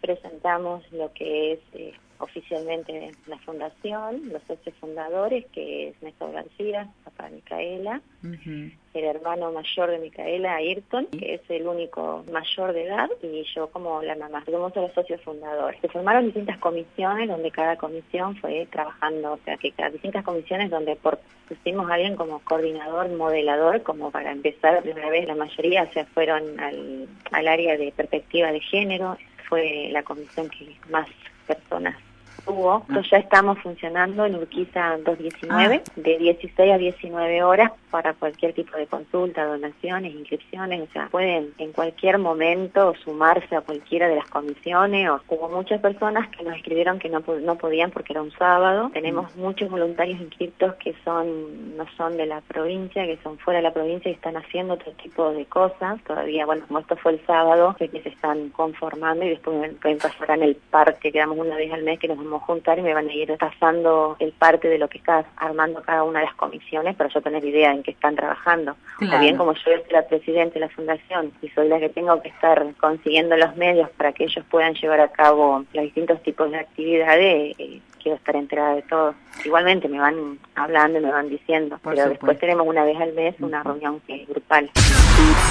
presentamos lo que es oficialmente la fundación, los socios fundadores, que es Néstor García, papá de Micaela, el hermano mayor de Micaela, Ayrton, que es el único mayor de edad, y yo como la mamá. Somos los socios fundadores. Se formaron distintas comisiones, donde cada comisión fue trabajando, o sea, que cada distintas comisiones donde pusimos a alguien como coordinador, modelador, como para empezar la primera vez. La mayoría se fueron al área de perspectiva de género. Fue la comisión que más personas tuvo. Nosotros ya estamos funcionando en Urquiza 219, de 16 a 19 horas para cualquier tipo de consulta, donaciones, inscripciones. O sea, pueden en cualquier momento sumarse a cualquiera de las comisiones. Hubo muchas personas que nos escribieron que no podían porque era un sábado. Tenemos muchos voluntarios inscritos que no son de la provincia, que son fuera de la provincia y están haciendo otro tipo de cosas. Todavía, bueno, como esto fue el sábado, sé que se están conformando y después pasarán el parte, que damos una vez al mes que nos vamos a juntar y me van a ir pasando el parte de lo que está armando cada una de las comisiones para yo tener idea en qué están trabajando. Claro. O bien, como yo soy la presidenta de la fundación y soy la que tengo que estar consiguiendo los medios para que ellos puedan llevar a cabo los distintos tipos de actividades, quiero estar enterada de todo. Igualmente me van hablando y me van diciendo, pero después tenemos una vez al mes una reunión grupal.